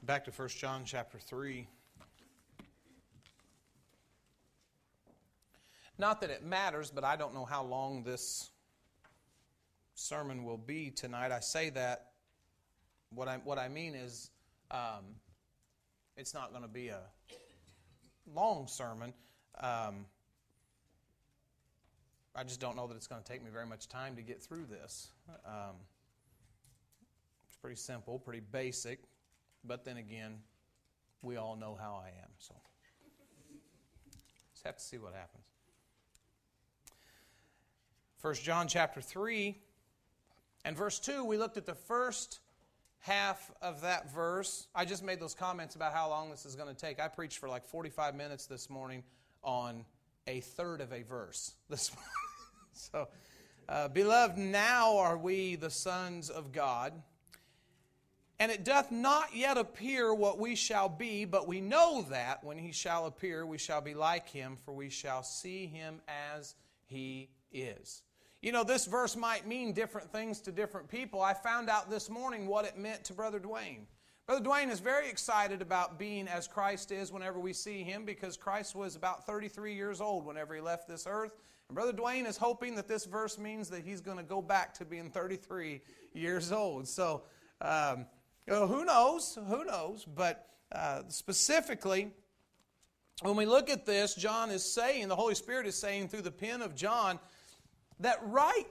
Back to 1 John chapter 3. Not that it matters, but I don't know how long this sermon will be tonight. I say that, what I mean is, it's not going to be a long sermon. I just don't know that it's going to take me very much time to get through this. It's pretty simple, pretty basic, but then again, we all know how I am, so just have to see what happens. 1 John chapter 3 and verse 2, we looked at the first half of that verse. I just made those comments about how long this is going to take. I preached for like 45 minutes this morning on a third of a verse this morning. So, beloved, now are we the sons of God, and it doth not yet appear what we shall be, but we know that when He shall appear, we shall be like Him, for we shall see Him as He is. You know, this verse might mean different things to different people. I found out this morning what it meant to Brother Dwayne. Brother Dwayne is very excited about being as Christ is whenever we see Him, because Christ was about 33 years old whenever He left this earth. And Brother Dwayne is hoping that this verse means that he's going to go back to being 33 years old. So, who knows? Who knows? But specifically, when we look at this, John is saying, the Holy Spirit is saying through the pen of John, that right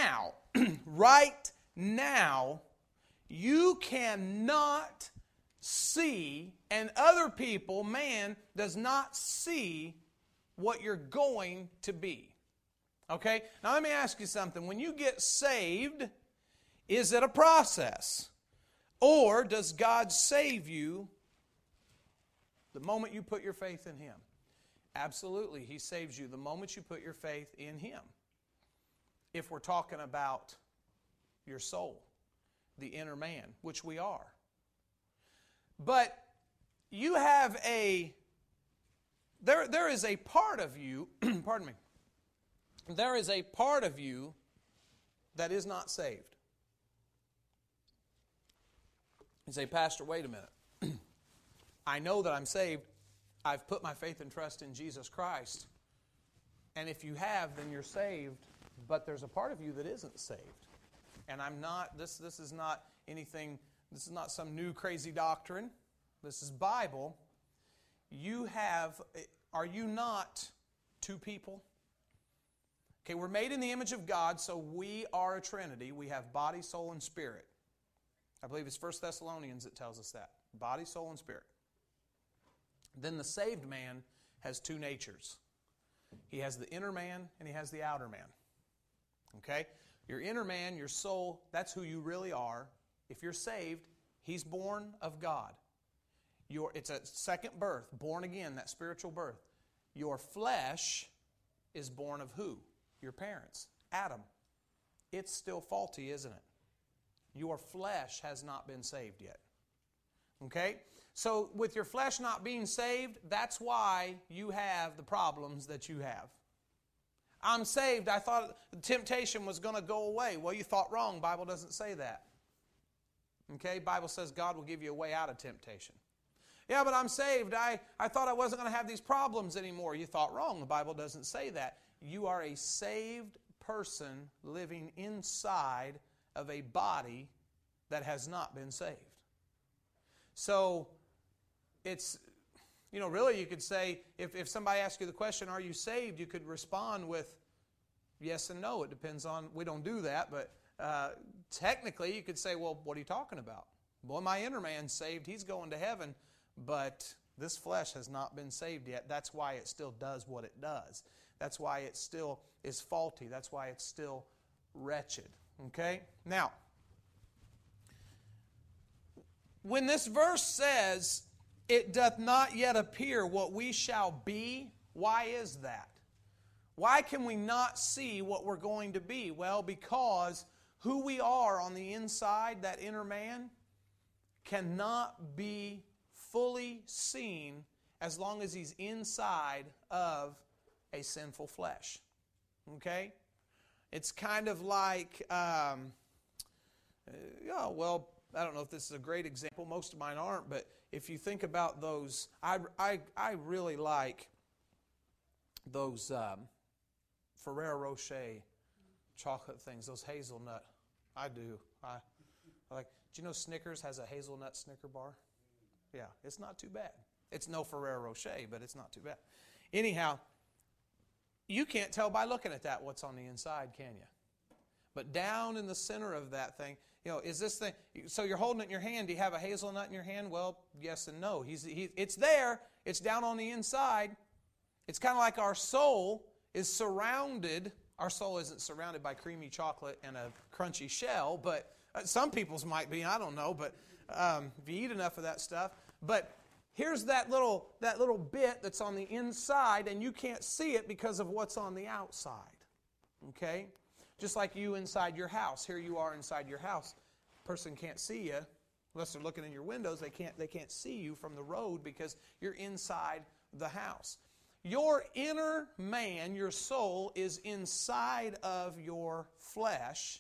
now, you cannot see, and other people, man, does not see what you're going to be. Okay? Now let me ask you something. When you get saved, is it a process? Or does God save you the moment you put your faith in Him? Absolutely, He saves you the moment you put your faith in Him. If we're talking about your soul, the inner man, which we are. But you have there is a part of you, pardon me, there is a part of you that is not saved. You say, Pastor, wait a minute. I know that I'm saved. I've put my faith and trust in Jesus Christ. And if you have, then you're saved. But there's a part of you that isn't saved. And I'm not, this is not anything, this is not some new crazy doctrine. This is Bible. Are you not two people? Okay, we're made in the image of God, so we are a Trinity. We have body, soul, and spirit. I believe it's 1 Thessalonians that tells us that. Body, soul, and spirit. Then the saved man has two natures. He has the inner man and he has the outer man. Okay? Your inner man, your soul, that's who you really are. If you're saved, he's born of God. It's a second birth, born again, that spiritual birth. Your flesh is born of who? Your parents, Adam. It's still faulty, isn't it? Your flesh has not been saved yet. Okay? So with your flesh not being saved, that's why you have the problems that you have. I'm saved. I thought the temptation was going to go away. Well, you thought wrong. Bible doesn't say that. Okay? Bible says God will give you a way out of temptation. Yeah, but I'm saved. I thought I wasn't going to have these problems anymore. You thought wrong. The Bible doesn't say that. You are a saved person living inside of a body that has not been saved. So, it's, really you could say, if somebody asks you the question, are you saved? You could respond with yes and no. It depends on, we don't do that, but technically you could say, well, what are you talking about? Boy, my inner man's saved. He's going to heaven, but this flesh has not been saved yet. That's why it still does what it does. That's why it still is faulty. That's why it's still wretched. Okay? Now, when this verse says, it doth not yet appear what we shall be, why is that? Why can we not see what we're going to be? Well, because who we are on the inside, that inner man, cannot be fully seen as long as he's inside of a sinful flesh. Okay? It's kind of like, I don't know if this is a great example. Most of mine aren't, but if you think about those, I really like those Ferrero Rocher chocolate things, those hazelnut. I do. I like. Do you know Snickers has a hazelnut Snicker bar? Yeah, it's not too bad. It's no Ferrero Rocher, but it's not too bad. Anyhow, you can't tell by looking at that what's on the inside, can you? But down in the center of that thing, is this thing, so you're holding it in your hand. Do you have a hazelnut in your hand? Well, yes and no. It's there. It's down on the inside. It's kind of like our soul is surrounded. Our soul isn't surrounded by creamy chocolate and a crunchy shell, but some people's might be. I don't know, but if you eat enough of that stuff. But here's that little bit that's on the inside, and you can't see it because of what's on the outside. Okay? Just like you inside your house. Here you are inside your house. Person can't see you unless they're looking in your windows. They can't see you from the road because you're inside the house. Your inner man, your soul, is inside of your flesh.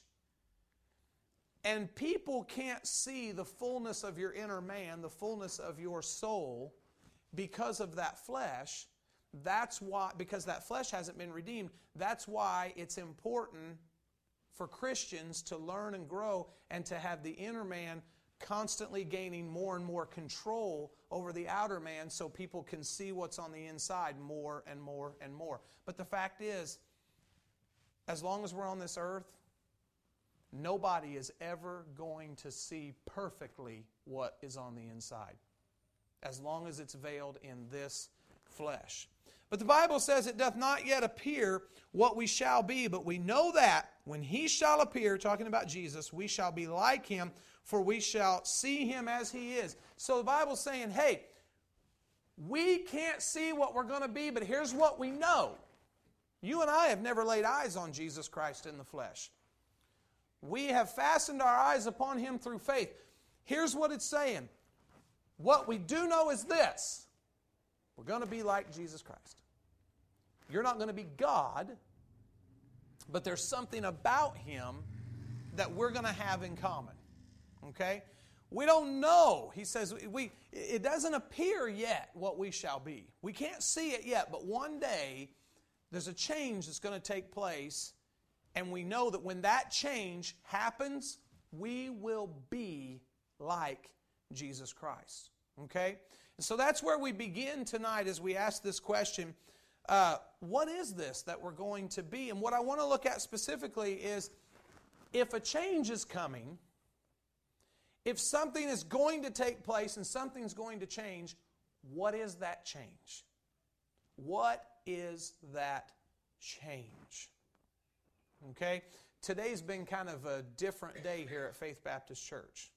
And people can't see the fullness of your inner man, the fullness of your soul, because of that flesh. That's why, because that flesh hasn't been redeemed, that's why it's important for Christians to learn and grow and to have the inner man constantly gaining more and more control over the outer man so people can see what's on the inside more and more and more. But the fact is, as long as we're on this earth, nobody is ever going to see perfectly what is on the inside, as long as it's veiled in this flesh. But the Bible says it doth not yet appear what we shall be, but we know that when He shall appear, talking about Jesus, we shall be like Him, for we shall see Him as He is. So the Bible's saying, hey, we can't see what we're going to be, but here's what we know. You and I have never laid eyes on Jesus Christ in the flesh. We have fastened our eyes upon Him through faith. Here's what it's saying. What we do know is this. We're going to be like Jesus Christ. You're not going to be God, but there's something about Him that we're going to have in common. Okay? We don't know. He says it doesn't appear yet what we shall be. We can't see it yet, but one day there's a change that's going to take place, and we know that when that change happens, we will be like Jesus Christ. Okay? And so that's where we begin tonight as we ask this question, what is this that we're going to be? And what I want to look at specifically is, if a change is coming, if something is going to take place and something's going to change, what is that change? What is that change? Okay? Today's been kind of a different day here at Faith Baptist Church.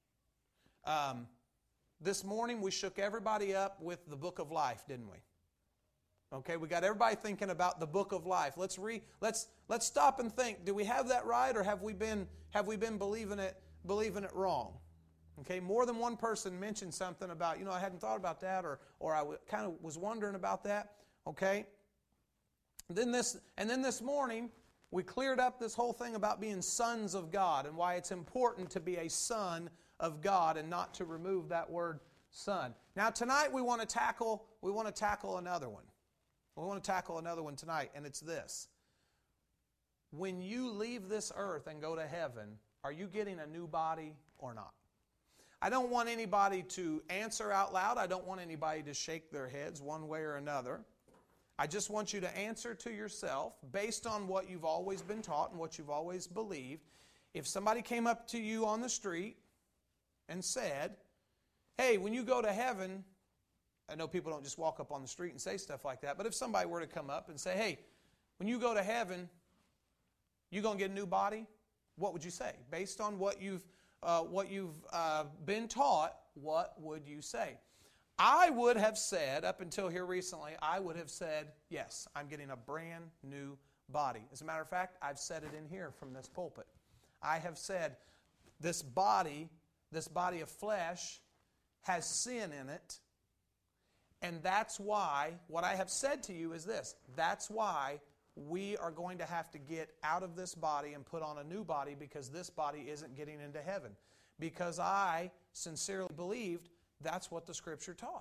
This morning we shook everybody up with the book of life, didn't we? Okay, we got everybody thinking about the book of life. Let's stop and think. Do we have that right, or have we been believing it wrong? Okay, more than one person mentioned something about, I hadn't thought about that, or I kind of was wondering about that. Okay, then this morning we cleared up this whole thing about being sons of God and why it's important to be a son of God and not to remove that word son. Now tonight we want to tackle another one. We want to tackle another one tonight, and it's this. When you leave this earth and go to heaven, are you getting a new body or not? I don't want anybody to answer out loud. I don't want anybody to shake their heads one way or another. I just want you to answer to yourself based on what you've always been taught and what you've always believed. If somebody came up to you on the street and said, hey, when you go to heaven, I know people don't just walk up on the street and say stuff like that, but if somebody were to come up and say, hey, when you go to heaven, you going to get a new body? What would you say? Based on what you've been taught, what would you say? I would have said, up until here recently, I would have said, yes, I'm getting a brand new body. As a matter of fact, I've said it in here from this pulpit. I have said, this body of flesh has sin in it, and that's why, what I have said to you is this, that's why we are going to have to get out of this body and put on a new body, because this body isn't getting into heaven. because I sincerely believed that's what the Scripture taught.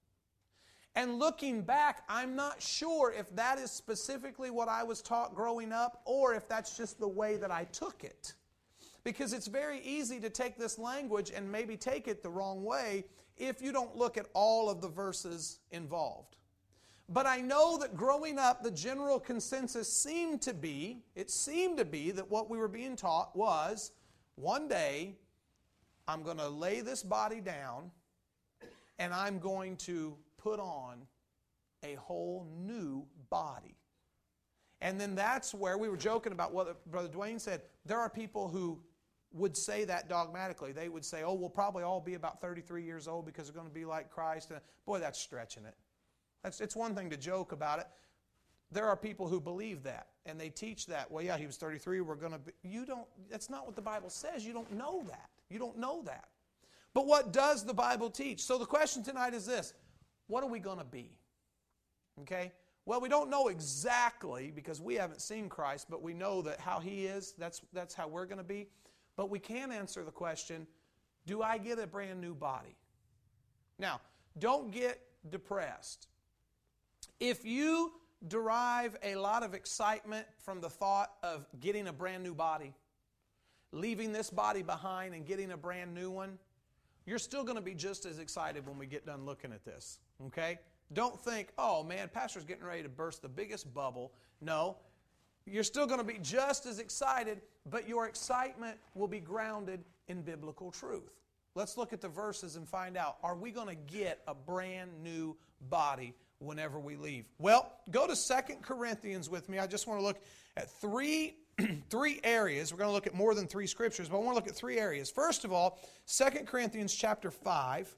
And looking back, I'm not sure if that is specifically what I was taught growing up or if that's just the way that I took it. Because it's very easy to take this language and maybe take it the wrong way if you don't look at all of the verses involved. But I know that growing up, the general consensus seemed to be that what we were being taught was, one day, I'm going to lay this body down and I'm going to put on a whole new body. And then that's where we were joking about what Brother Dwayne said. There are people who would say that dogmatically. They would say, oh, we'll probably all be about 33 years old because we're going to be like Christ. And boy, that's stretching it. It's one thing to joke about it. There are people who believe that, and they teach that. Well, yeah, he was 33, we're going to be... That's not what the Bible says. You don't know that. You don't know that. But what does the Bible teach? So the question tonight is this: what are we going to be? Okay? Well, we don't know exactly because we haven't seen Christ, but we know that how He is, that's how we're going to be. But we can answer the question, do I get a brand new body? Now, don't get depressed. If you derive a lot of excitement from the thought of getting a brand new body, leaving this body behind and getting a brand new one, you're still going to be just as excited when we get done looking at this. Okay? Don't think, oh man, Pastor's getting ready to burst the biggest bubble. No. You're still going to be just as excited, but your excitement will be grounded in biblical truth. Let's look at the verses and find out, are we going to get a brand new body whenever we leave? Well, go to 2 Corinthians with me. I just want to look at three areas. We're going to look at more than 3 scriptures, but I want to look at 3 areas. First of all, 2 Corinthians chapter 5.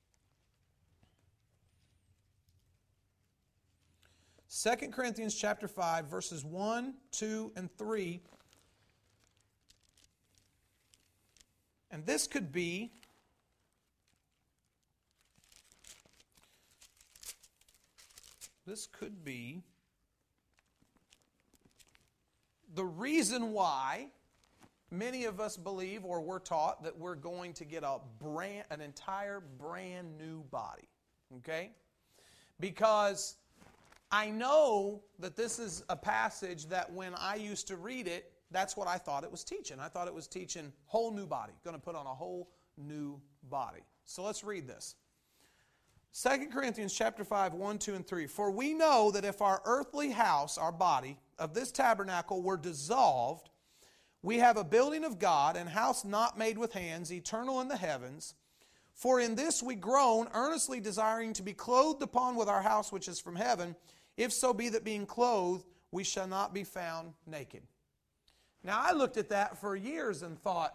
2 Corinthians chapter 5, verses 1, 2, and 3. And this could be the reason why many of us believe or we're taught that we're going to get an entire brand new body. Okay? Because I know that this is a passage that when I used to read it, that's what I thought it was teaching. I thought it was teaching whole new body, going to put on a whole new body. So let's read this. 2 Corinthians chapter 5, 1, 2, and 3. For we know that if our earthly house, our body, of this tabernacle were dissolved, we have a building of God, and house not made with hands, eternal in the heavens. For in this we groan, earnestly desiring to be clothed upon with our house which is from heaven, if so be that being clothed, we shall not be found naked. Now, I looked at that for years and thought,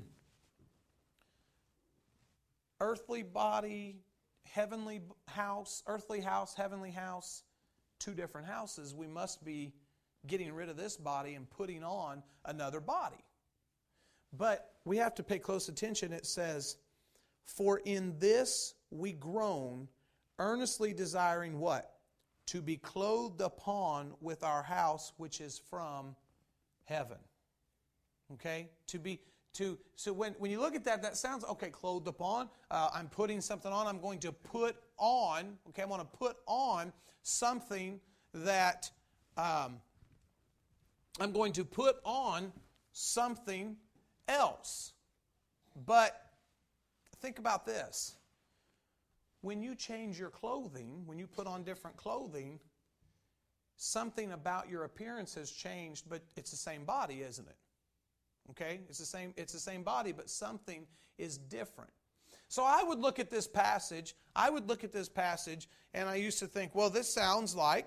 earthly body, heavenly house, earthly house, heavenly house, 2 different houses. We must be getting rid of this body and putting on another body. But we have to pay close attention. It says, for in this we groan, earnestly desiring what? To be clothed upon with our house which is from heaven. Okay? So when you look at that sounds, okay, clothed upon. I'm putting something on. I'm going to put on, okay, I want to put on something that, I'm going to put on something else. But think about this. When you change your clothing, when you put on different clothing, something about your appearance has changed, but it's the same body, isn't it? Okay? It's the same body, but something is different. So I would look at this passage, and I used to think, well, this sounds like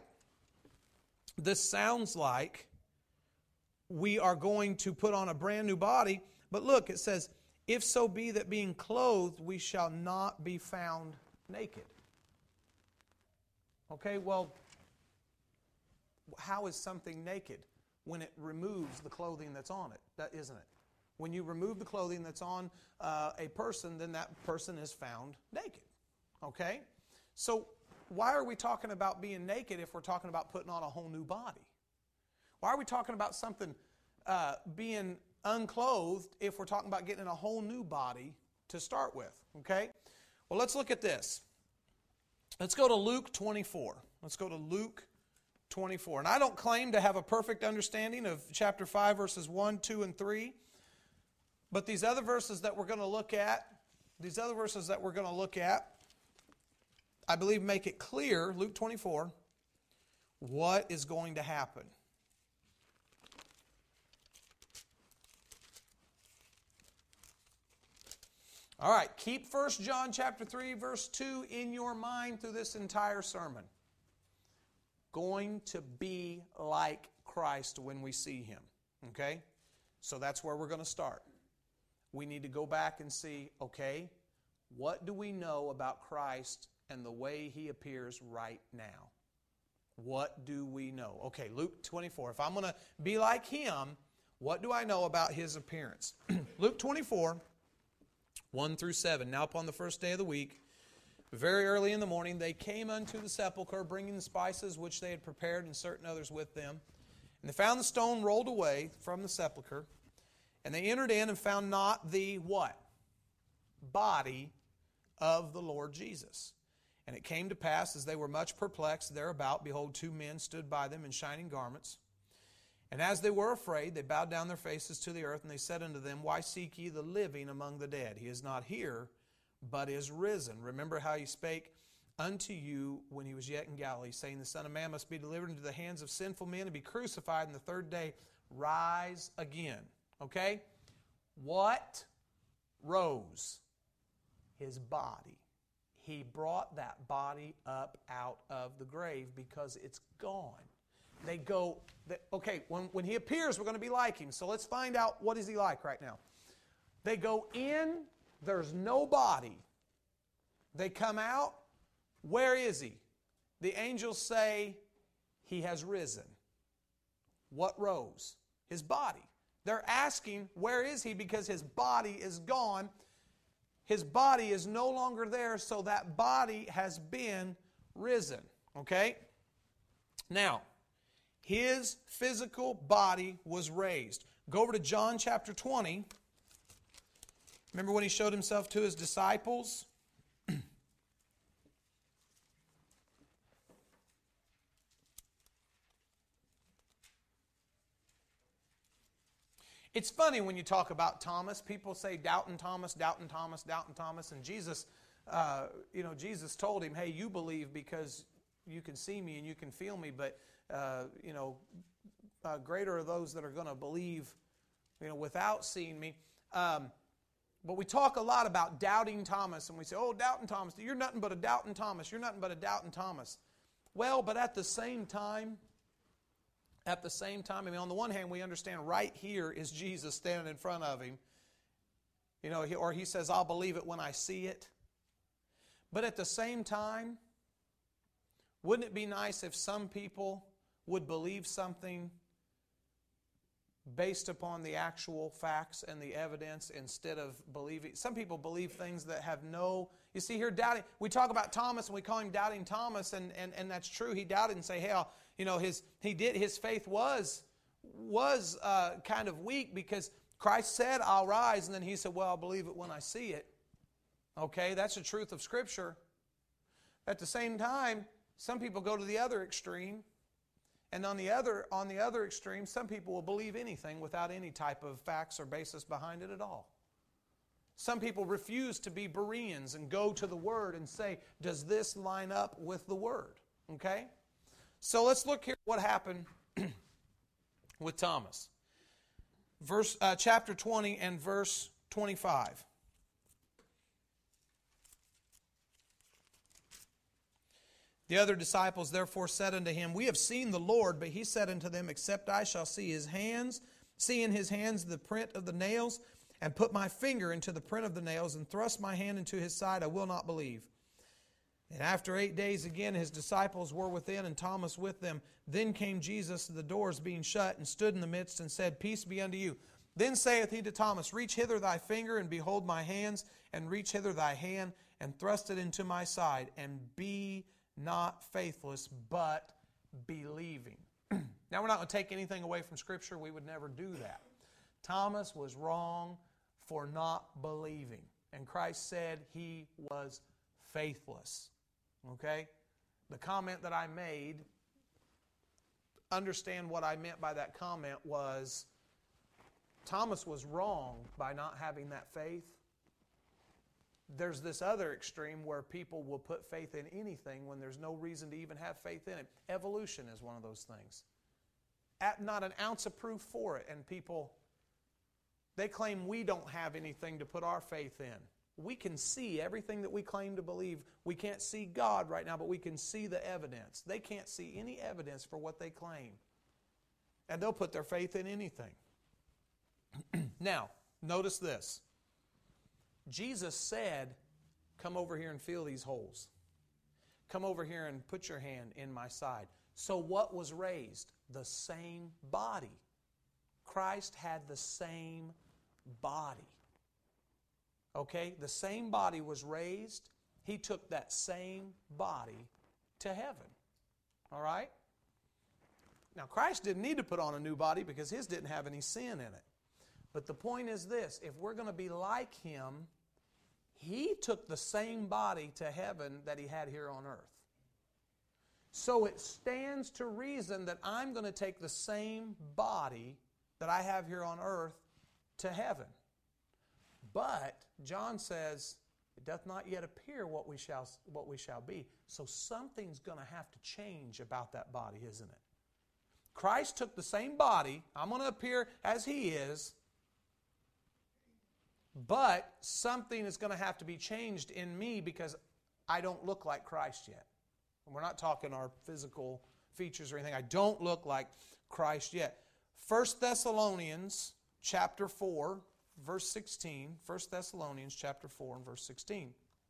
we are going to put on a brand new body. But look, it says, if so be that being clothed, we shall not be found naked. Okay, well, how is something naked? When it removes the clothing that's on it, that isn't it? When you remove the clothing that's on a person, then that person is found naked. Okay? So why are we talking about being naked if we're talking about putting on a whole new body? Why are we talking about something being unclothed if we're talking about getting a whole new body to start with. Okay? Well, let's look at this. Let's go to Luke 24. Let's go to Luke 24. And I don't claim to have a perfect understanding of chapter 5, verses 1, 2, and 3. But these other verses that we're going to look at, I believe make it clear, Luke 24, what is going to happen. All right, keep 1 John chapter 3, verse 2 in your mind through this entire sermon. Going to be like Christ when we see Him. Okay? So that's where we're going to start. We need to go back and see, okay, what do we know about Christ and the way He appears right now? What do we know? Okay, Luke 24. If I'm going to be like Him, what do I know about His appearance? Luke 24, 1 through 7. Now upon the first day of the week, very early in the morning, they came unto the sepulchre, bringing the spices which they had prepared, and certain others with them. And they found the stone rolled away from the sepulchre. And they entered in and found not the what? Body of the Lord Jesus. And it came to pass, as they were much perplexed thereabout, behold, two men stood by them in shining garments. And as they were afraid, they bowed down their faces to the earth, and they said unto them, Why seek ye the living among the dead? He is not here, but is risen. Remember how He spake unto you when He was yet in Galilee, saying, The Son of Man must be delivered into the hands of sinful men and be crucified, and the third day rise again. Okay? What rose? His body. He brought that body up out of the grave because it's gone. They go, okay, when He appears, we're going to be like Him. So let's find out, what is He like right now. They go in, there's no body. They come out, where is He? The angels say, He has risen. What rose? His body. They're asking, where is He? Because His body is gone. His body is no longer there, so that body has been risen. Okay? Now, His physical body was raised. Go over to John chapter 20. Remember when He showed Himself to His disciples? It's funny when you talk about Thomas. People say, doubting Thomas, doubting Thomas, doubting Thomas. And Jesus, Jesus told him, hey, you believe because you can see me and you can feel me, but, greater are those that are going to believe, without seeing me. But we talk a lot about doubting Thomas, and we say, oh, doubting Thomas, you're nothing but a doubting Thomas. You're nothing but a doubting Thomas. Well, but at the same time, on the one hand, we understand right here is Jesus standing in front of him. Or He says, I'll believe it when I see it. But at the same time, wouldn't it be nice if some people would believe something based upon the actual facts and the evidence instead of believing? Some people believe things that have no... You see here, doubting. We talk about Thomas and we call him doubting Thomas, and that's true. He doubted and say, hey, his faith was kind of weak because Christ said, I'll rise, and then he said, well, I'll believe it when I see it. Okay, that's the truth of Scripture. At the same time, some people go to the other extreme, and on the other extreme, some people will believe anything without any type of facts or basis behind it at all. Some people refuse to be Bereans and go to the Word and say, does this line up with the Word? Okay? So let's look here at what happened with Thomas. Chapter 20 and verse 25. The other disciples therefore said unto him, We have seen the Lord. But he said unto them, Except I shall see in his hands the print of the nails, and put my finger into the print of the nails, and thrust my hand into his side, I will not believe. And after 8 days again his disciples were within, and Thomas with them. Then came Jesus, the doors being shut, and stood in the midst, and said, Peace be unto you. Then saith he to Thomas, Reach hither thy finger, and behold my hands, and reach hither thy hand, and thrust it into my side, and be not faithless, but believing. Now we're not going to take anything away from Scripture. We would never do that. Thomas was wrong for not believing. And Christ said he was faithless. Okay? The comment that I made, understand what I meant by that comment was, Thomas was wrong by not having that faith. There's this other extreme where people will put faith in anything when there's no reason to even have faith in it. Evolution is one of those things. Not an ounce of proof for it. And people, they claim we don't have anything to put our faith in. We can see everything that we claim to believe. We can't see God right now, but we can see the evidence. They can't see any evidence for what they claim. And they'll put their faith in anything. Now, notice this. Jesus said, come over here and feel these holes. Come over here and put your hand in my side. So what was raised? The same body. Christ had the same body. Okay? The same body was raised. He took that same body to heaven. All right? Now, Christ didn't need to put on a new body because His didn't have any sin in it. But the point is this, if we're going to be like Him, He took the same body to heaven that He had here on earth. So it stands to reason that I'm going to take the same body that I have here on earth to heaven. But John says, it doth not yet appear what we shall be. So something's going to have to change about that body, isn't it? Christ took the same body. I'm going to appear as He is. But something is going to have to be changed in me because I don't look like Christ yet. And we're not talking our physical features or anything. I don't look like Christ yet. 1 Thessalonians chapter 4, verse 16. 1 Thessalonians chapter 4 and verse 16.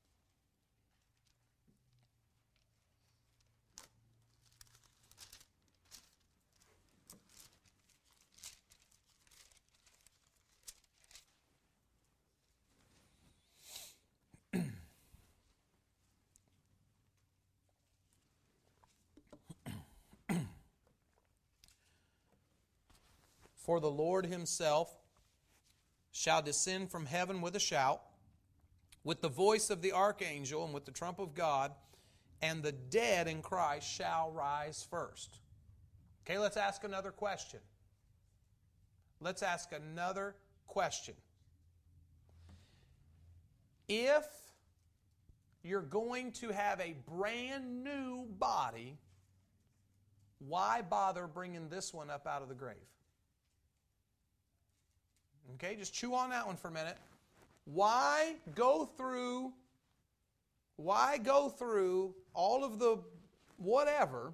For the Lord Himself shall descend from heaven with a shout, with the voice of the archangel, and with the trump of God, and the dead in Christ shall rise first. Okay, let's ask another question. Let's ask another question. If you're going to have a brand new body, why bother bringing this one up out of the grave? Okay, just chew on that one for a minute. Why go through all of the whatever?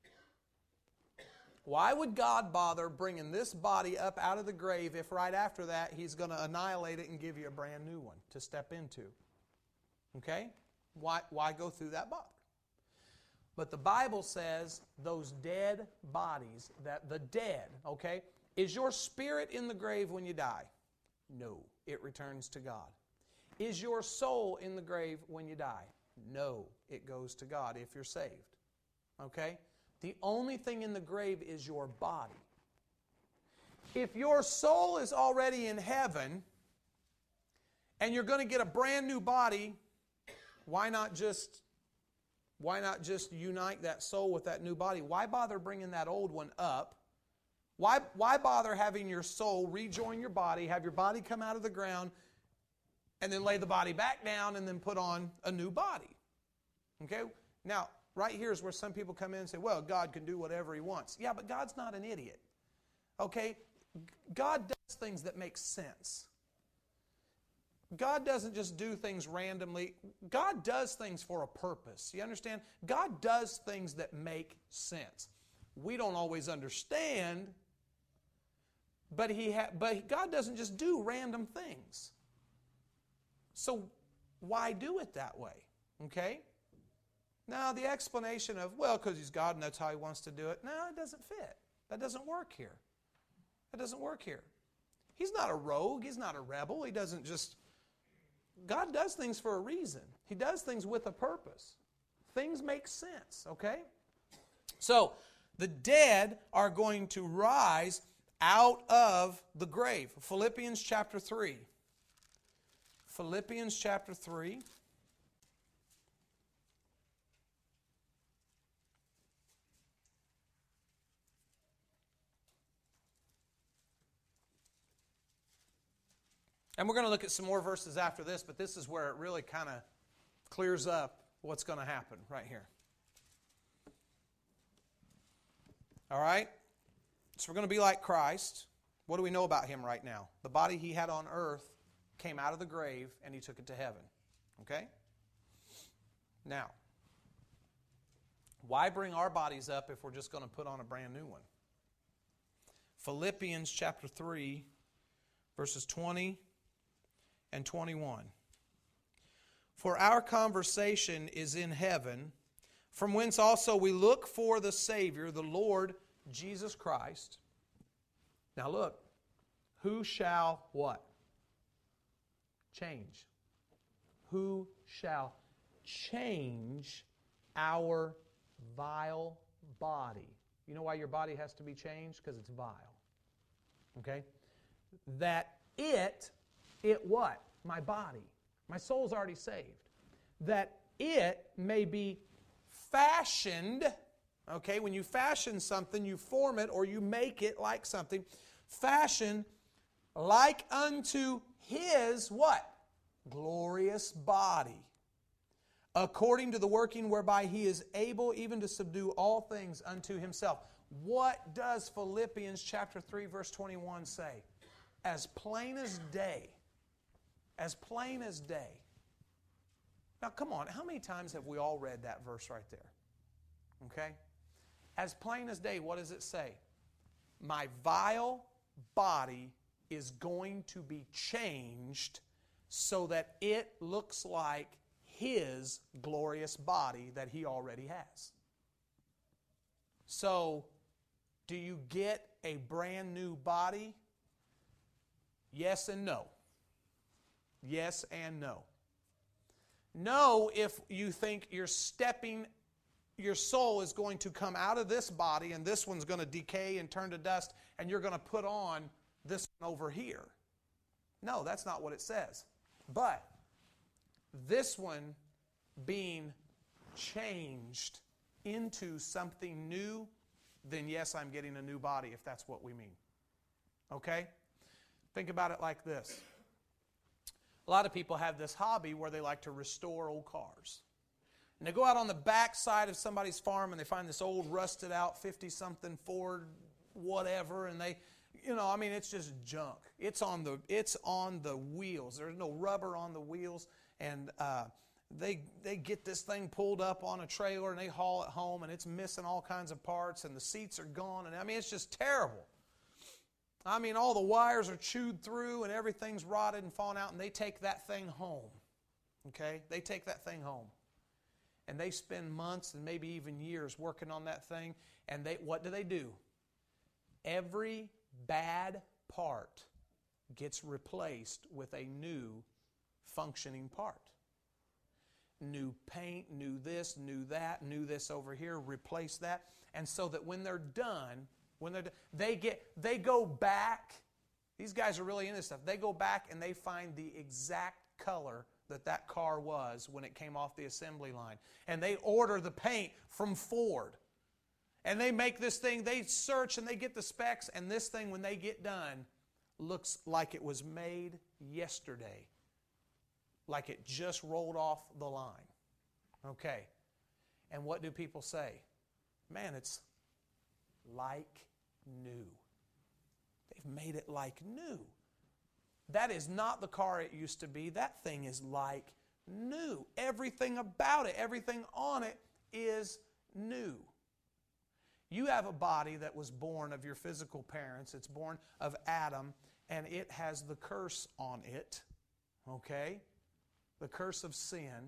Why would God bother bringing this body up out of the grave if right after that He's going to annihilate it and give you a brand new one to step into? Okay? Why go through that bother? But the Bible says those dead bodies, that the dead, okay? Is your spirit in the grave when you die? No, it returns to God. Is your soul in the grave when you die? No, it goes to God if you're saved. Okay? The only thing in the grave is your body. If your soul is already in heaven and you're going to get a brand new body, why not just unite that soul with that new body? Why bother bringing that old one up? Why bother having your soul rejoin your body, have your body come out of the ground, and then lay the body back down and then put on a new body? Okay? Now, right here is where some people come in and say, well, God can do whatever He wants. Yeah, but God's not an idiot. Okay? God does things that make sense. God doesn't just do things randomly. God does things for a purpose. You understand? God does things that make sense. We don't always understand, but God doesn't just do random things. So why do it that way? Okay? Now, the explanation of, well, because He's God and that's how He wants to do it, no, it doesn't fit. That doesn't work here. That doesn't work here. He's not a rogue. He's not a rebel. He doesn't just... God does things for a reason. He does things with a purpose. Things make sense, okay? So, the dead are going to rise out of the grave. Philippians chapter 3. Philippians chapter 3. And we're going to look at some more verses after this, but this is where it really kind of clears up what's going to happen right here. All right? So we're going to be like Christ. What do we know about Him right now? The body He had on earth came out of the grave and He took it to heaven. Okay? Now, why bring our bodies up if we're just going to put on a brand new one? Philippians chapter 3, verses 20 and 21. For our conversation is in heaven, from whence also we look for the Savior, the Lord Jesus Christ. Now look, who shall what? Change. Who shall change our vile body? You know why your body has to be changed? Because it's vile. Okay? That it what? My body. My soul's already saved. That it may be fashioned, okay, when you fashion something, you form it or you make it like something, fashioned like unto His what? Glorious body, according to the working whereby He is able even to subdue all things unto Himself. What does Philippians chapter 3 verse 21 say? As plain as day. As plain as day. Now come on, how many times have we all read that verse right there? Okay? As plain as day, what does it say? My vile body is going to be changed so that it looks like His glorious body that He already has. So, do you get a brand new body? Yes and no. Yes and no. No, if you think your soul is going to come out of this body and this one's going to decay and turn to dust and you're going to put on this one over here. No, that's not what it says. But this one being changed into something new, then yes, I'm getting a new body if that's what we mean. Okay? Think about it like this. A lot of people have this hobby where they like to restore old cars. And they go out on the back side of somebody's farm and they find this old rusted out 50-something Ford whatever, and they, it's just junk. It's on the wheels. There's no rubber on the wheels, and they get this thing pulled up on a trailer and they haul it home, and it's missing all kinds of parts, and the seats are gone, and it's just terrible. All the wires are chewed through and everything's rotted and fallen out, and they take that thing home. Okay? They take that thing home. And they spend months and maybe even years working on that thing, and what do? Every bad part gets replaced with a new functioning part. New paint, new this, new that, new this over here, replace that. And so that when they're done, they go back. These guys are really into this stuff. They go back and they find the exact color that car was when it came off the assembly line. And they order the paint from Ford. And they make this thing, they search and they get the specs, and this thing, when they get done, looks like it was made yesterday. Like it just rolled off the line. Okay. And what do people say? Man, it's like new. They've made it like new. That is not the car it used to be. That thing is like new. Everything about it, everything on it is new. You have a body that was born of your physical parents. It's born of Adam, and it has the curse on it. Okay? The curse of sin.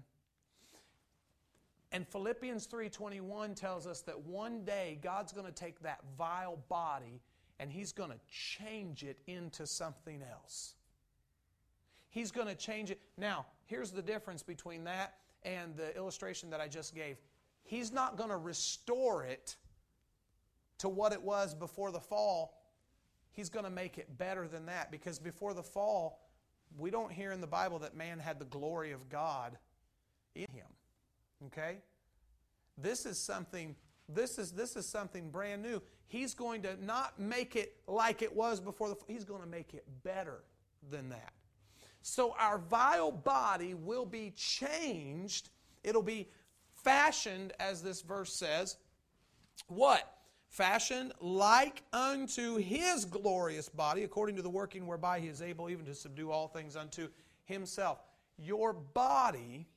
And Philippians 3:21 tells us that one day God's going to take that vile body and He's going to change it into something else. He's going to change it. Now, here's the difference between that and the illustration that I just gave. He's not going to restore it to what it was before the fall. He's going to make it better than that, because before the fall, we don't hear in the Bible that man had the glory of God in him. Okay? This is something brand new. He's going to not make it like it was before the fall. He's going to make it better than that. So our vile body will be changed. It'll be fashioned, as this verse says. What? Fashioned like unto His glorious body, according to the working whereby He is able even to subdue all things unto Himself. Your body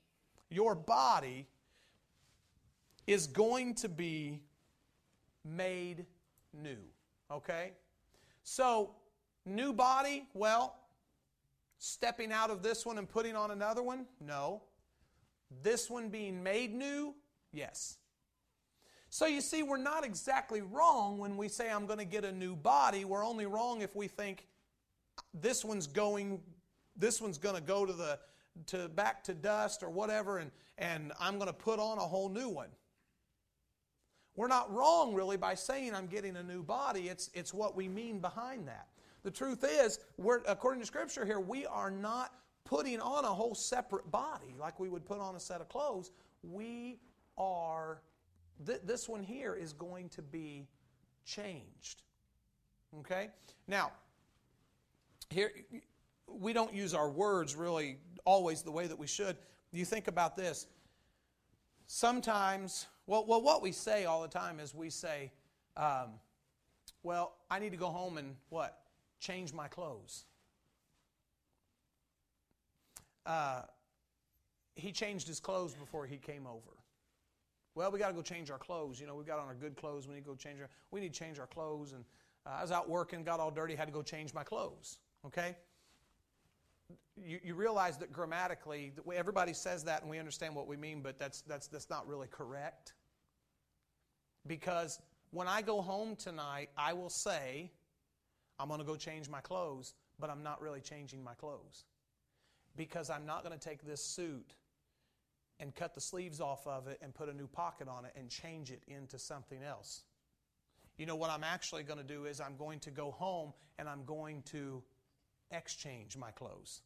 is going to be made new. Okay? So, new body, well, stepping out of this one and putting on another one? No. This one being made new? Yes. So you see, we're not exactly wrong when we say I'm going to get a new body. We're only wrong if we think this one's going to go to back to dust or whatever, and I'm going to put on a whole new one. We're not wrong really by saying I'm getting a new body. It's what we mean behind that. The truth is, according to Scripture here, we are not putting on a whole separate body like we would put on a set of clothes. We are, this one here is going to be changed. Okay? Now, here, we don't use our words really always the way that we should. You think about this. Sometimes, well, what we say all the time is we say, well, I need to go home and what? Change my clothes. He changed his clothes before he came over. Well, we got to go change our clothes. You know, we got on our good clothes. We need to change our clothes. And I was out working, got all dirty, had to go change my clothes. Okay? You realize that grammatically, everybody says that and we understand what we mean, but that's not really correct. Because when I go home tonight, I will say, I'm going to go change my clothes, but I'm not really changing my clothes. Because I'm not going to take this suit and cut the sleeves off of it and put a new pocket on it and change it into something else. You know, what I'm actually going to do is I'm going to go home and I'm going to exchange my clothes.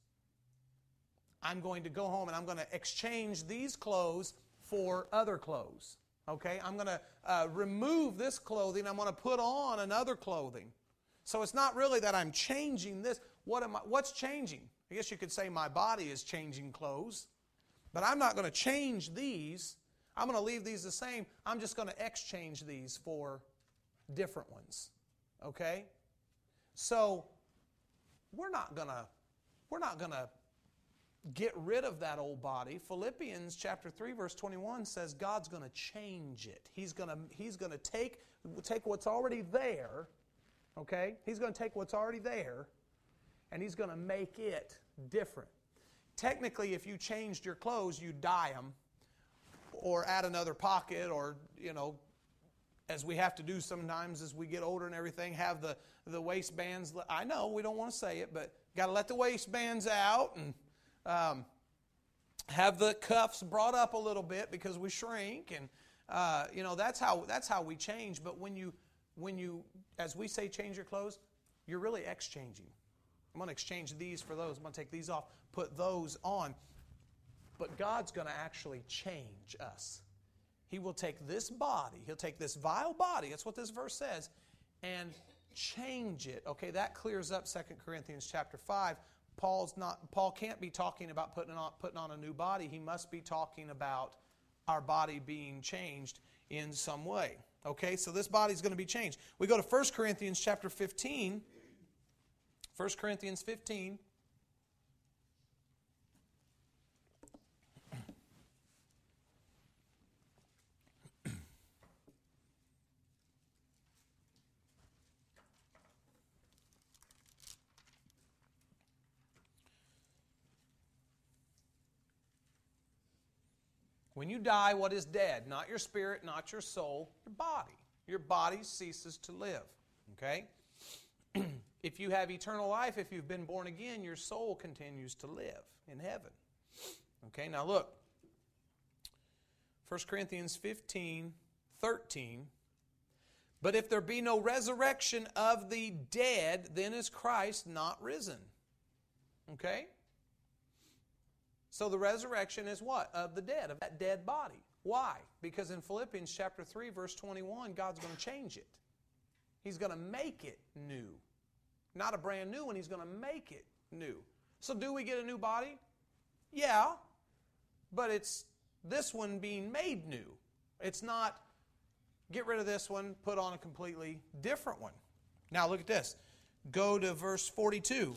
I'm going to go home and I'm going to exchange these clothes for other clothes. Okay? I'm going to remove this clothing. I'm going to put on another clothing. So it's not really that I'm changing this. What's changing? I guess you could say my body is changing clothes. But I'm not going to change these. I'm going to leave these the same. I'm just going to exchange these for different ones. Okay? So we're not going to get rid of that old body. Philippians chapter 3 verse 21 says God's going to change it. He's going to take what's already there. Okay? He's going to take what's already there and He's going to make it different. Technically, if you changed your clothes, you dye them or add another pocket or, you know, as we have to do sometimes as we get older and everything, have the waistbands. I know we don't want to say it, but got to let the waistbands out and have the cuffs brought up a little bit because we shrink. And, you know, that's how we change. But when you, as we say, change your clothes, you're really exchanging. I'm going to exchange these for those. I'm going to take these off, put those on. But God's going to actually change us. He will take this body, He'll take this vile body, that's what this verse says, and change it. Okay, that clears up 2 Corinthians chapter 5. Paul can't be talking about putting on a new body. He must be talking about our body being changed in some way. Okay, so this body's going to be changed. We go to 1 Corinthians chapter 15. 1 Corinthians 15. When you die, what is dead? Not your spirit, not your soul, your body. Your body ceases to live. Okay? If you have eternal life, if you've been born again, your soul continues to live in heaven. Okay, now look. 1 Corinthians 15:13. But if there be no resurrection of the dead, then is Christ not risen. Okay? So the resurrection is what? Of the dead, of that dead body. Why? Because in Philippians chapter 3, verse 21, God's going to change it. He's going to make it new. Not a brand new one, He's going to make it new. So do we get a new body? Yeah, but it's this one being made new. It's not get rid of this one, put on a completely different one. Now look at this. Go to verse 42.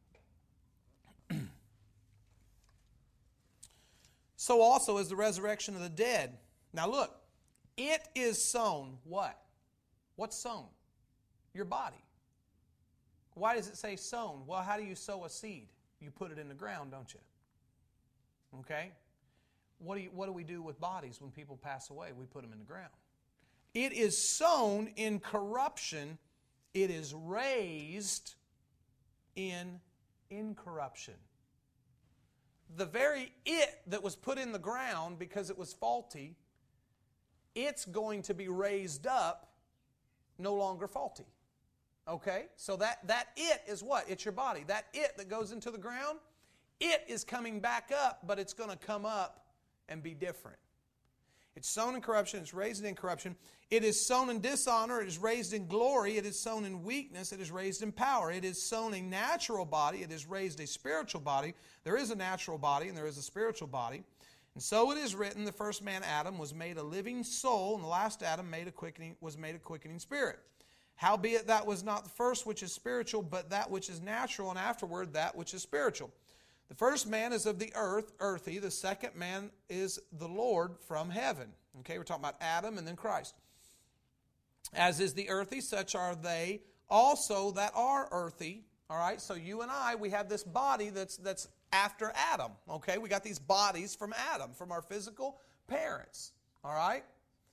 So also is the resurrection of the dead. Now look, it is sown what? What's sown? Your body. Why does it say sown? Well, how do you sow a seed? You put it in the ground, don't you? Okay? What do we do with bodies when people pass away? We put them in the ground. It is sown in corruption. It is raised in incorruption. The very it that was put in the ground because it was faulty, it's going to be raised up no longer faulty. Okay? So that it is what? It's your body. That it that goes into the ground, it is coming back up, but it's going to come up and be different. It's sown in corruption, it's raised in incorruption. It is sown in dishonor, it is raised in glory. It is sown in weakness, it is raised in power. It is sown a natural body, it is raised a spiritual body. There is a natural body and there is a spiritual body. And so it is written, the first man, Adam, was made a living soul, and the last Adam was made a quickening spirit. Howbeit that was not the first which is spiritual, but that which is natural, and afterward that which is spiritual. The first man is of the earth, earthy. The second man is the Lord from heaven. Okay, we're talking about Adam and then Christ. As is the earthy, such are they also that are earthy. All right, so you and I, we have this body that's after Adam. Okay, we got these bodies from Adam, from our physical parents. All right?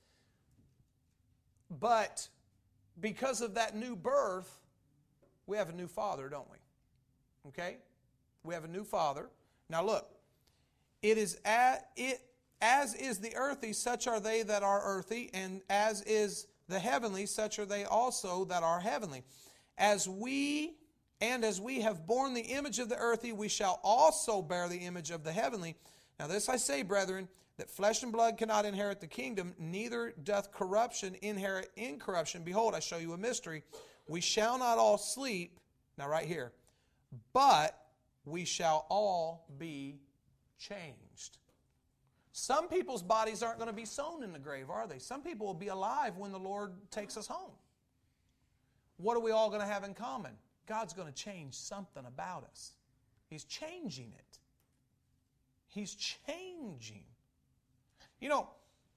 But because of that new birth, we have a new father, don't we? Okay? We have a new father. Now look, as is the earthy, such are they that are earthy, and as is the heavenly, such are they also that are heavenly. As we have borne the image of the earthy, we shall also bear the image of the heavenly. Now this I say, brethren, that flesh and blood cannot inherit the kingdom, neither doth corruption inherit incorruption. Behold, I show you a mystery. We shall not all sleep, now right here, but we shall all be changed. Some people's bodies aren't going to be sown in the grave, are they? Some people will be alive when the Lord takes us home. What are we all going to have in common? God's going to change something about us. He's changing it. He's changing. You know,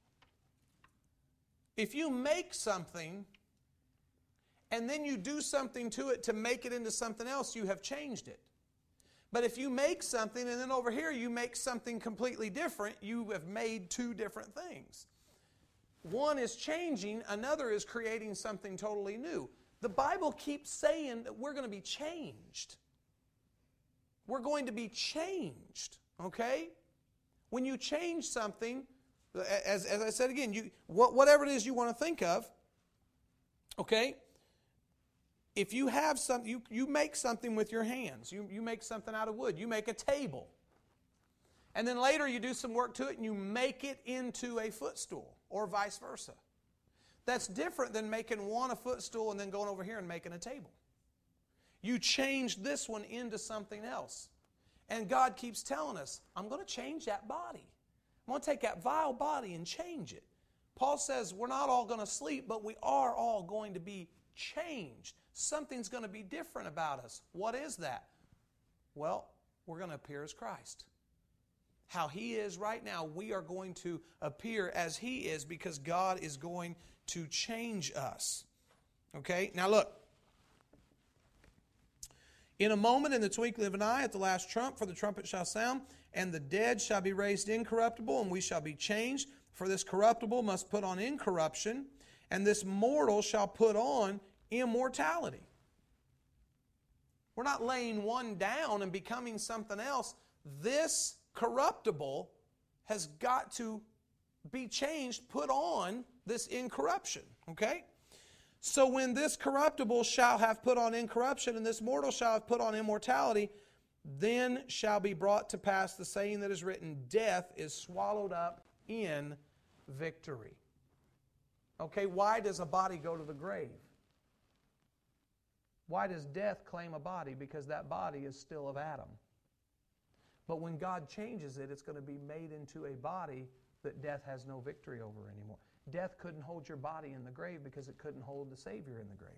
if you make something and then you do something to it to make it into something else, you have changed it. But if you make something and then over here you make something completely different, you have made two different things. One is changing, another is creating something totally new. The Bible keeps saying that we're going to be changed. We're going to be changed, okay? When you change something, as I said again, whatever it is you want to think of, okay? If you have something, you make something with your hands. You make something out of wood. You make a table. And then later you do some work to it and you make it into a footstool or vice versa. That's different than making one a footstool and then going over here and making a table. You change this one into something else. And God keeps telling us, I'm going to change that body. I'm going to take that vile body and change it. Paul says we're not all going to sleep, but we are all going to be changed. Something's going to be different about us. What is that? Well, we're going to appear as Christ. How He is right now, we are going to appear as He is because God is going to change us. Okay? Now look. In a moment, in the twinkling of an eye, at the last trump, for the trumpet shall sound, and the dead shall be raised incorruptible, and we shall be changed. For this corruptible must put on incorruption, and this mortal shall put on immortality. We're not laying one down and becoming something else. This corruptible has got to be changed, put on this incorruption. Okay? So when this corruptible shall have put on incorruption, and this mortal shall have put on immortality, then shall be brought to pass the saying that is written, death is swallowed up in victory. Okay, why does a body go to the grave? Why does death claim a body? Because that body is still of Adam. But when God changes it, it's going to be made into a body that death has no victory over anymore. Death couldn't hold your body in the grave because it couldn't hold the Savior in the grave.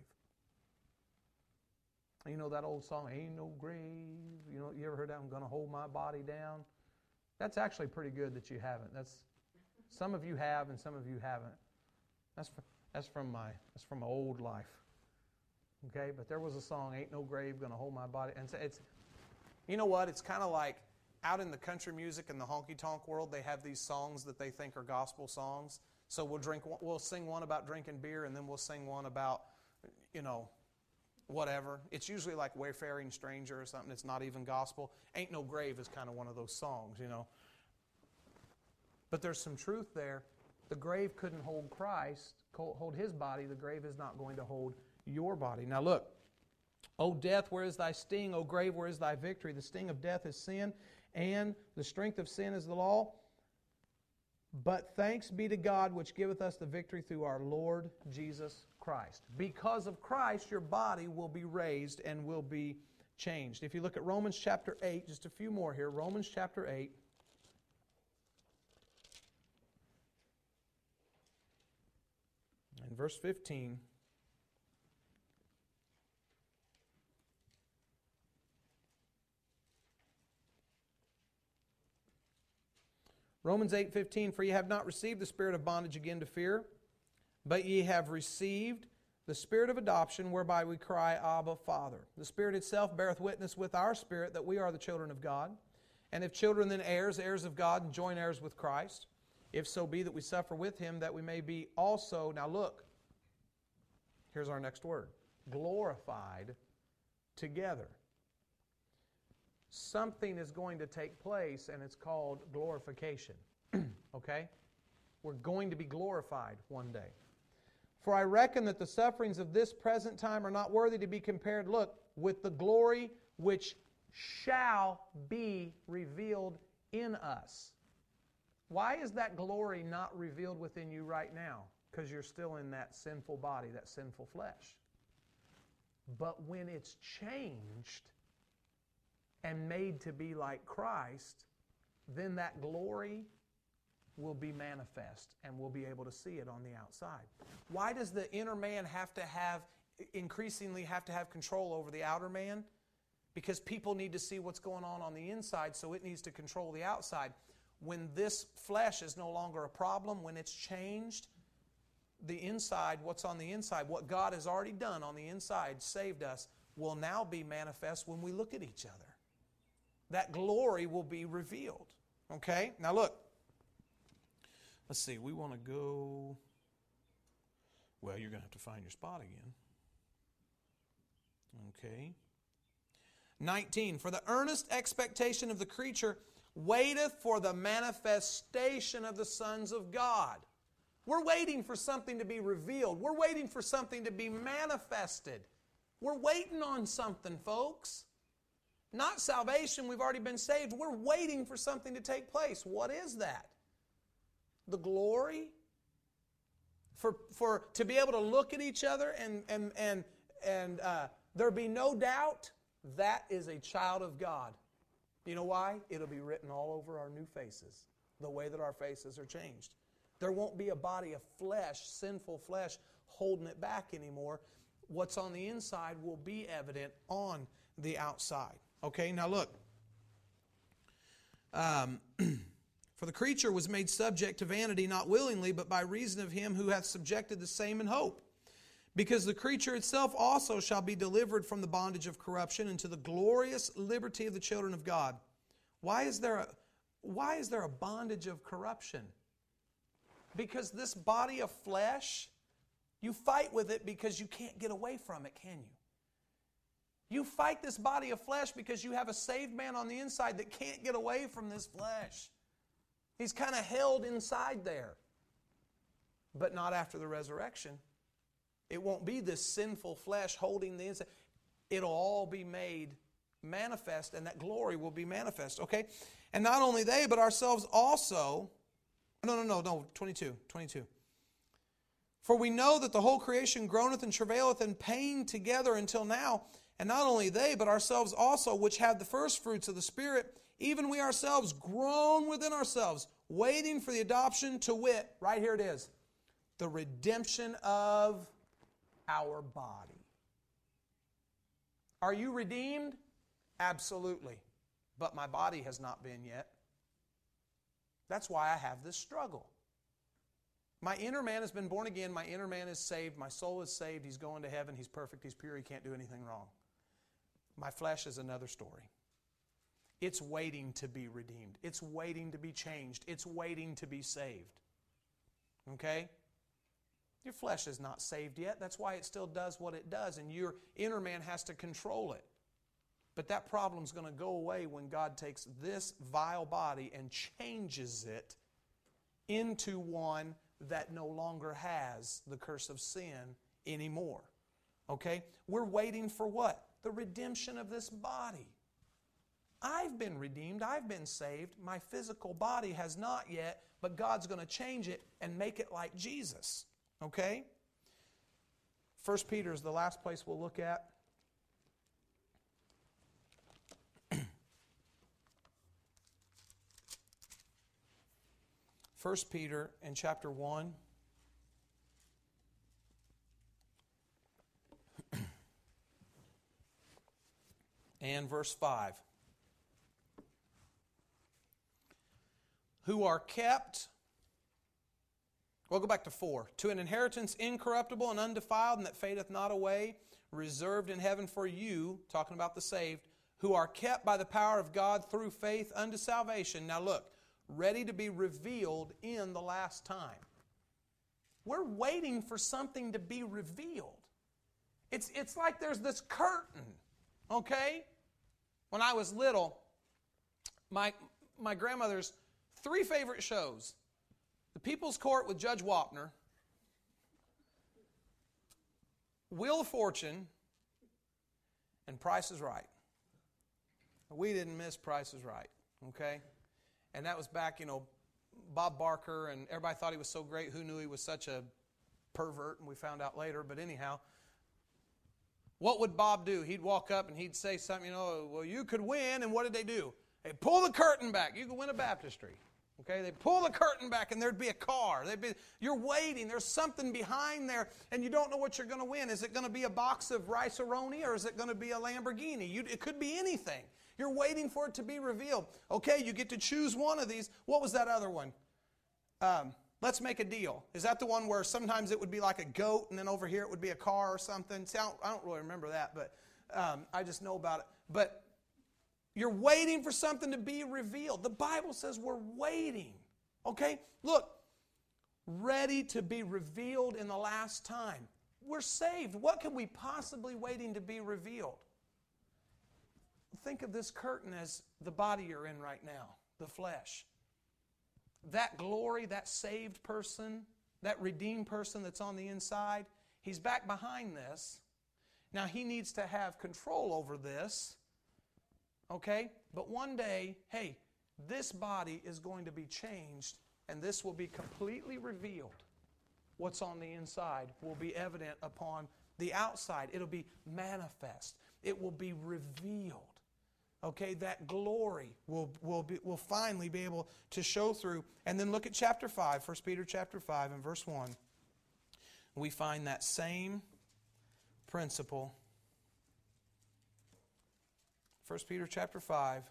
You know that old song, ain't no grave. You ever heard that? I'm going to hold my body down. That's actually pretty good that you haven't. Some of you have and some of you haven't. That's from my old life. Okay, but there was a song, ain't no grave going to hold my body. And it's you know what? It's kind of like out in the country music and the honky-tonk world, they have these songs that they think are gospel songs. So we'll sing one about drinking beer, and then we'll sing one about, whatever. It's usually like Wayfaring Stranger or something. It's not even gospel. Ain't No Grave is kind of one of those songs, But there's some truth there. The grave couldn't hold Christ, hold His body. The grave is not going to hold your body. Now look. O death, where is thy sting? O grave, where is thy victory? The sting of death is sin, and the strength of sin is the law. But thanks be to God, which giveth us the victory through our Lord Jesus Christ. Because of Christ, your body will be raised and will be changed. If you look at Romans chapter 8, just a few more here. Romans chapter 8. And verse 15. Romans 8:15, for ye have not received the spirit of bondage again to fear, but ye have received the spirit of adoption, whereby we cry, Abba, Father. The Spirit itself beareth witness with our spirit that we are the children of God. And if children, then heirs, heirs of God, and joint heirs with Christ, if so be that we suffer with Him, that we may be also, now look, here's our next word, glorified together. Something is going to take place, and it's called glorification. Okay? We're going to be glorified one day. For I reckon that the sufferings of this present time are not worthy to be compared, look, with the glory which shall be revealed in us. Why is that glory not revealed within you right now? Because you're still in that sinful body, that sinful flesh. But when it's changed and made to be like Christ, then that glory will be manifest and we'll be able to see it on the outside. Why does the inner man increasingly have to have control over the outer man? Because people need to see what's going on the inside, so it needs to control the outside. When this flesh is no longer a problem, when it's changed, the inside, what's on the inside, what God has already done on the inside, saved us, will now be manifest when we look at each other. That glory will be revealed. Okay? Now look. Let's see. We want to go... Well, you're going to have to find your spot again. Okay. 19. For the earnest expectation of the creature waiteth for the manifestation of the sons of God. We're waiting for something to be revealed. We're waiting for something to be manifested. We're waiting on something, folks. Not salvation, we've already been saved. We're waiting for something to take place. What is that? The glory? To be able to look at each other and there be no doubt that is a child of God. You know why? It'll be written all over our new faces, the way that our faces are changed. There won't be a body of flesh, sinful flesh, holding it back anymore. What's on the inside will be evident on the outside. Okay, now look. For the creature was made subject to vanity, not willingly, but by reason of Him who hath subjected the same in hope. Because the creature itself also shall be delivered from the bondage of corruption into the glorious liberty of the children of God. Why is there a bondage of corruption? Because this body of flesh, you fight with it because you can't get away from it, can you? You fight this body of flesh because you have a saved man on the inside that can't get away from this flesh. He's kind of held inside there. But not after the resurrection. It won't be this sinful flesh holding the inside. It'll all be made manifest, and that glory will be manifest, okay? And not only they, but ourselves also. No, 22. For we know that the whole creation groaneth and travaileth in pain together until now. And not only they, but ourselves also, which have the first fruits of the Spirit, even we ourselves groan within ourselves, waiting for the adoption, to wit, right here it is, the redemption of our body. Are you redeemed? Absolutely. But my body has not been yet. That's why I have this struggle. My inner man has been born again. My inner man is saved. My soul is saved. He's going to heaven. He's perfect. He's pure. He can't do anything wrong. My flesh is another story. It's waiting to be redeemed. It's waiting to be changed. It's waiting to be saved. Okay? Your flesh is not saved yet. That's why it still does what it does, and your inner man has to control it. But that problem's going to go away when God takes this vile body and changes it into one that no longer has the curse of sin anymore. Okay? We're waiting for what? The redemption of this body. I've been redeemed. I've been saved. My physical body has not yet, but God's going to change it and make it like Jesus. Okay? 1 Peter is the last place we'll look at. 1 Peter in chapter 1. And verse 5. Who are kept, we'll go back to 4. To an inheritance incorruptible and undefiled, and that fadeth not away, reserved in heaven for you, talking about the saved, who are kept by the power of God through faith unto salvation. Now look, ready to be revealed in the last time. We're waiting for something to be revealed. It's like there's this curtain, okay? When I was little, my grandmother's 3 favorite shows: The People's Court with Judge Wapner, Wheel of Fortune, and Price is Right. We didn't miss Price is Right, okay? And that was back, Bob Barker, and everybody thought he was so great. Who knew he was such a pervert? And we found out later. But anyhow, what would Bob do? He'd walk up and he'd say something, well, you could win. And what did they do? They pull the curtain back. You could win a baptistry. Okay, they pull the curtain back and there'd be a car. You're waiting. There's something behind there, and you don't know what you're going to win. Is it going to be a box of Rice-A-Roni, or is it going to be a Lamborghini? It could be anything. You're waiting for it to be revealed. Okay, you get to choose one of these. What was that other one? Let's Make a Deal. Is that the one where sometimes it would be like a goat, and then over here it would be a car or something? See, I don't really remember that, but I just know about it. But you're waiting for something to be revealed. The Bible says we're waiting. Okay? Look, ready to be revealed in the last time. We're saved. What could we possibly waiting to be revealed? Think of this curtain as the body you're in right now, the flesh. That glory, that saved person, that redeemed person that's on the inside, he's back behind this. Now he needs to have control over this. Okay? But one day, hey, this body is going to be changed, and this will be completely revealed. What's on the inside will be evident upon the outside. It'll be manifest. It will be revealed. Okay? That glory will finally be able to show through. And then look at chapter 5, 1 Peter chapter 5 and verse 1. We find that same principle. 1 Peter chapter 5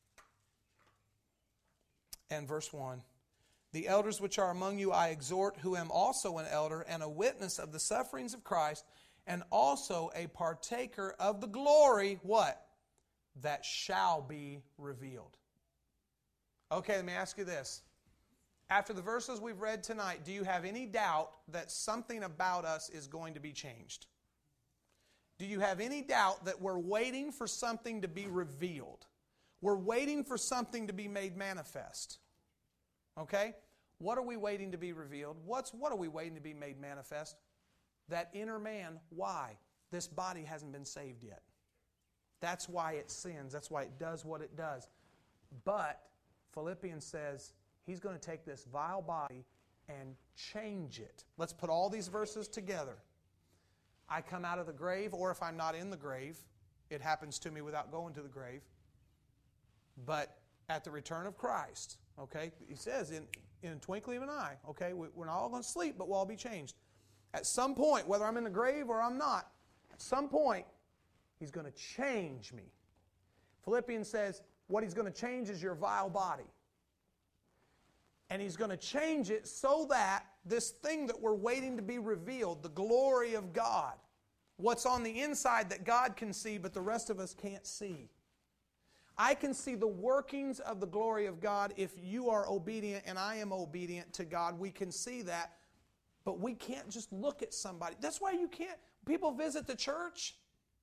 and verse 1. The elders which are among you I exhort, who am also an elder and a witness of the sufferings of Christ, and also a partaker of the glory, what? That shall be revealed. Okay, let me ask you this. After the verses we've read tonight, do you have any doubt that something about us is going to be changed? Do you have any doubt that we're waiting for something to be revealed? We're waiting for something to be made manifest. Okay? What are we waiting to be revealed? What are we waiting to be made manifest? that inner man. Why? This body hasn't been saved yet. That's why it sins. That's why it does what it does. But Philippians says He's going to take this vile body and change it. Let's put all these verses together. I come out of the grave, or if I'm not in the grave, it happens to me without going to the grave. But at the return of Christ, okay, He says in a twinkling of an eye, okay, we're not all going to sleep, but we'll all be changed. At some point, whether I'm in the grave or I'm not, at some point, He's going to change me. Philippians says what He's going to change is your vile body. And He's going to change it so that this thing that we're waiting to be revealed, the glory of God, what's on the inside that God can see but the rest of us can't see. I can see the workings of the glory of God if you are obedient and I am obedient to God. We can see that, but we can't just look at somebody. That's why you can't. People visit the church.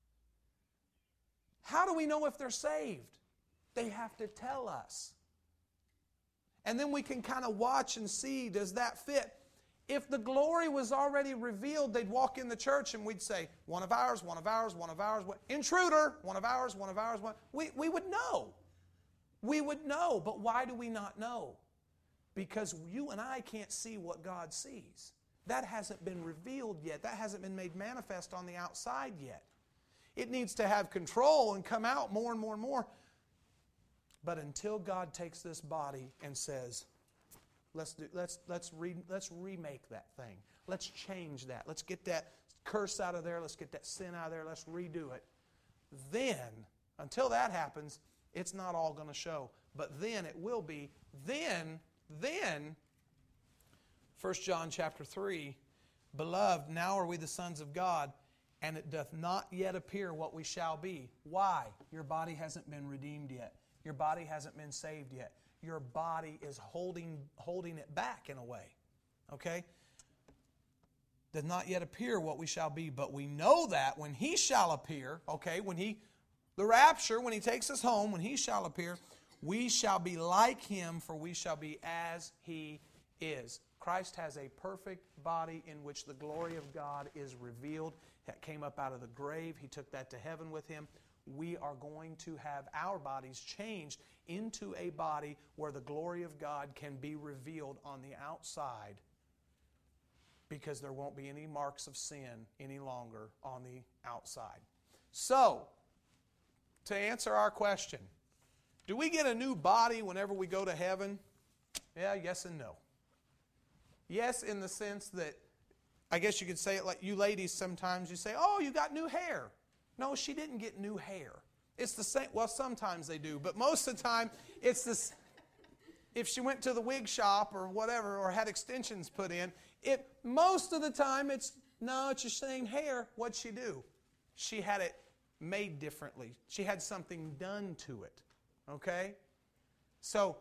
How do we know if they're saved? They have to tell us. And then we can kind of watch and see, does that fit? If the glory was already revealed, they'd walk in the church and we'd say, one of ours, one of ours, one of ours, intruder, one of ours, one of ours. We would know. We would know. But why do we not know? Because you and I can't see what God sees. That hasn't been revealed yet. That hasn't been made manifest on the outside yet. It needs to have control and come out more and more and more. But until God takes this body and says, let's remake that thing. Let's change that. Let's get that curse out of there. Let's get that sin out of there. Let's redo it. Then, until that happens, it's not all going to show. But then it will be. Then, 1 John chapter 3, Beloved, now are we the sons of God, and it doth not yet appear what we shall be. Why? Your body hasn't been redeemed yet. Your body hasn't been saved yet. Your body is holding it back in a way. Okay? Does not yet appear what we shall be, but we know that when He shall appear, okay, the rapture, when He takes us home, when He shall appear, we shall be like Him, for we shall be as He is. Christ has a perfect body in which the glory of God is revealed. That came up out of the grave. He took that to heaven with Him. We are going to have our bodies changed into a body where the glory of God can be revealed on the outside, because there won't be any marks of sin any longer on the outside. So, to answer our question, do we get a new body whenever we go to heaven? Yeah, yes and no. Yes, in the sense that, I guess you could say it like you ladies sometimes, you say, oh, you got new hair. No, she didn't get new hair. It's the same. Well, sometimes they do, but most of the time, it's this. If she went to the wig shop or whatever, or had extensions put in, most of the time it's just saying hair. What'd she do? She had it made differently. She had something done to it. Okay? So,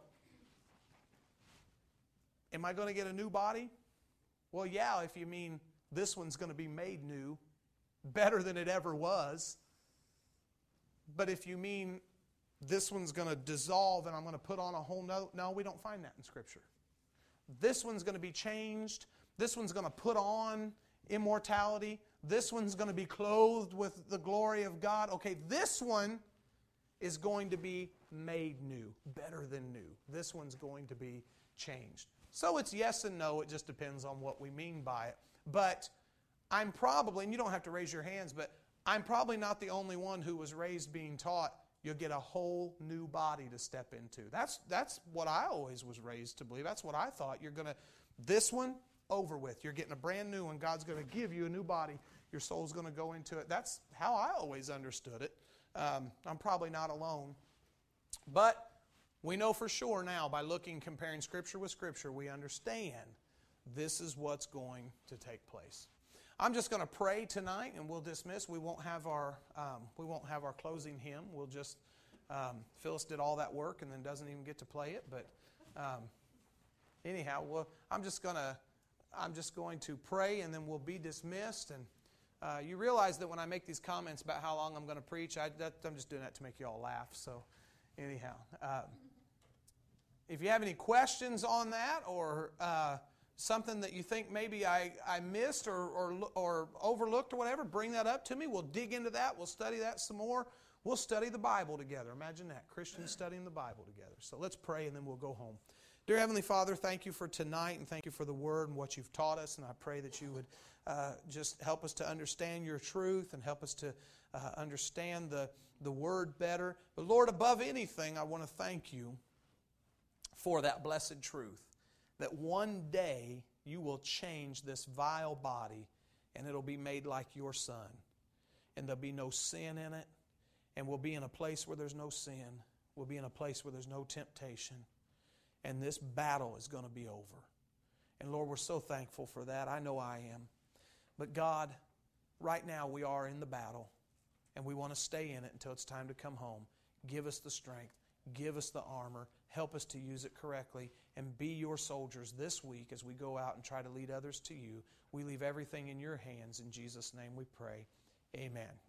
am I going to get a new body? Well, yeah, if you mean this one's going to be made new, better than it ever was. But if you mean this one's going to dissolve and I'm going to put on a whole no, we don't find that in Scripture. This one's going to be changed. This one's going to put on immortality. This one's going to be clothed with the glory of God. Okay, this one is going to be made new, better than new. This one's going to be changed. So it's yes and no. It just depends on what we mean by it. But I'm probably, and you don't have to raise your hands, but I'm probably not the only one who was raised being taught you'll get a whole new body to step into. That's what I always was raised to believe. That's what I thought. This one, over with. You're getting a brand new one. God's going to give you a new body. Your soul's going to go into it. That's how I always understood it. I'm probably not alone. But we know for sure now, by comparing Scripture with Scripture, we understand this is what's going to take place. I'm just going to pray tonight, and we'll dismiss. We won't have our closing hymn. We'll just Phyllis did all that work and then doesn't even get to play it. But anyhow, I'm just going to pray, and then we'll be dismissed. And you realize that when I make these comments about how long I'm going to preach, I'm just doing that to make you all laugh. So anyhow, if you have any questions on that or something that you think maybe I missed or overlooked or whatever, bring that up to me. We'll dig into that. We'll study that some more. We'll study the Bible together. Imagine that, Christians studying the Bible together. So let's pray and then we'll go home. Dear Heavenly Father, thank you for tonight and thank you for the Word and what you've taught us. And I pray that you would just help us to understand your truth and help us to understand the Word better. But Lord, above anything, I want to thank you for that blessed truth, that one day you will change this vile body and it'll be made like your Son. And there'll be no sin in it. And we'll be in a place where there's no sin. We'll be in a place where there's no temptation. And this battle is going to be over. And Lord, we're so thankful for that. I know I am. But God, right now we are in the battle. And we want to stay in it until it's time to come home. Give us the strength. Give us the armor. Help us to use it correctly. And be your soldiers this week as we go out and try to lead others to you. We leave everything in your hands. In Jesus' name we pray. Amen.